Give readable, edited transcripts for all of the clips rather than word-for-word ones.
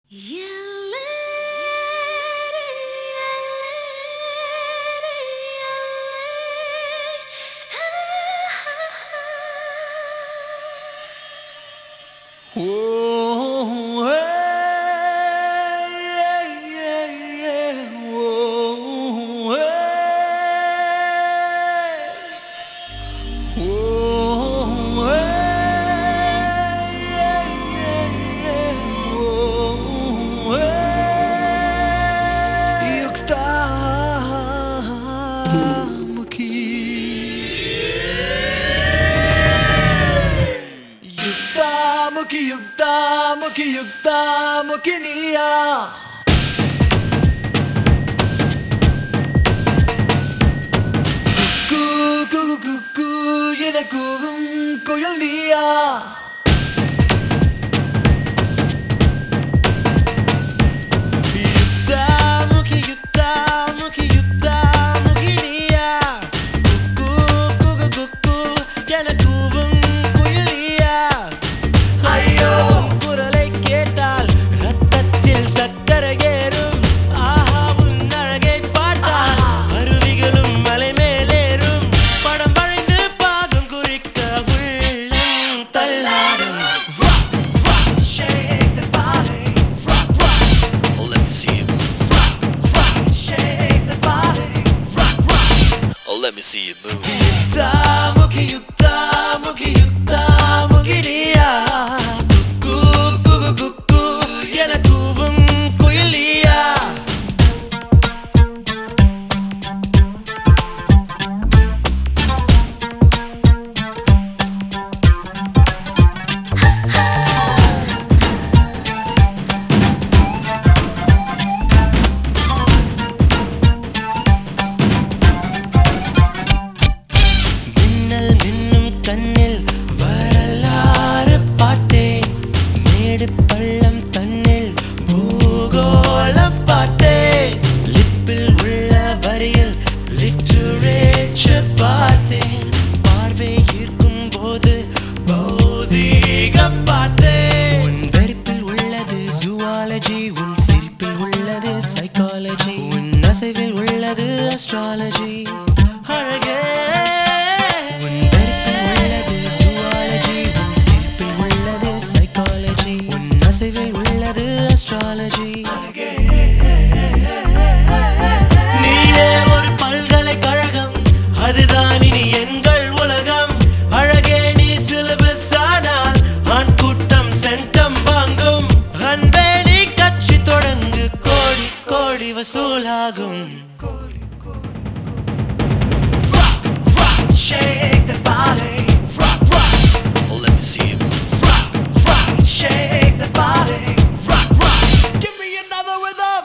Mukiniya Kuku yenakuvum koyal niya Let me see you move. Mukiniya Kuku yenakuvum koyal niya பள்ளம் தன்னில் பூகோளம் பார்த்தேன் லிப்பில் உள்ள வரியில் லிட்டரேச்சர் பார்த்தேன் பார்வை ஈர்க்கும் போது பௌதீகம் பார்த்தேன் உன் வெறுப்பில் உள்ளது ஜூவாலஜி உன் சிரிப்பில் உள்ளது சைக்காலஜி உன் அசைவில் உள்ளது அஸ்ட்ராலஜி அழகே உள்ளது அஸ்ட்ராலஜி நீயே ஒரு பல்கலைக்கழகம் அதுதான் இனி எங்கள் உலகம் அழகே நீ சிலபஸ் ஆனால் ஆண் கூட்டம் சென்டம் வாங்கும் அன்பே நீ கட்சி தொடங்கு கோடி கோடி வசூலாகும் Shake the body rock rock Let me see you rock shake the body rock rock give me another rhythm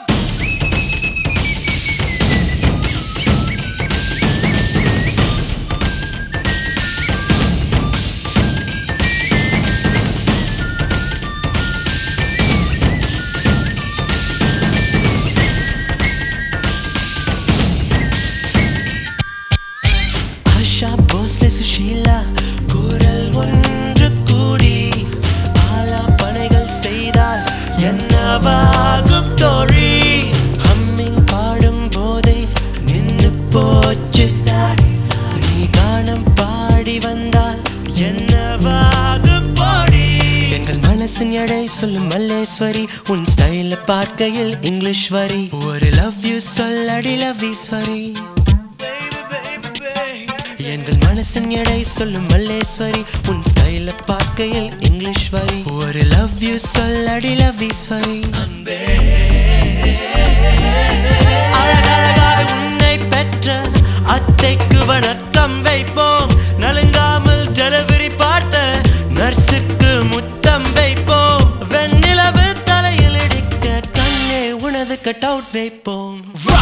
Asha Bhosle Sushila குரல் ஒன்று கூடி ஆலா பனைகள் செய்தால் என்னவாகும் தோழி ஹம்மிங் பாடும் போதே நின்னு போச்சு நீ கானம் பாடி வந்தால் என்னவாகும் போடி எங்கள் மனசின் எடை சொல்லும் மல்லேஸ்வரி உன் ஸ்டைல பார்க்கையில் இங்கிலீஷ் வரி ஒரு லவ் யூ சொல்லடி லவ் ஈஸ்வரி எங்கள் மனசின் எடை சொல்லும் மல்லேஸ்வரி உன் ஸ்டைல பார்க்கையில் இங்கிலீஷ் வரி ஒரு லவ் யூ சொல்லடி லவ் ஈஸ்வரி அழகழகாய் உன்னை பெற்ற அத்தைக்கு வணக்கம் வைப்போம் நலுங்காமல் டெலிவரி பார்த்த நர்ஸுக்கு முத்தம் வைப்போம் வெண்ணிலவு தலையில் இடிக்க கண்ணே உனது கட் அவுட் வைப்போம்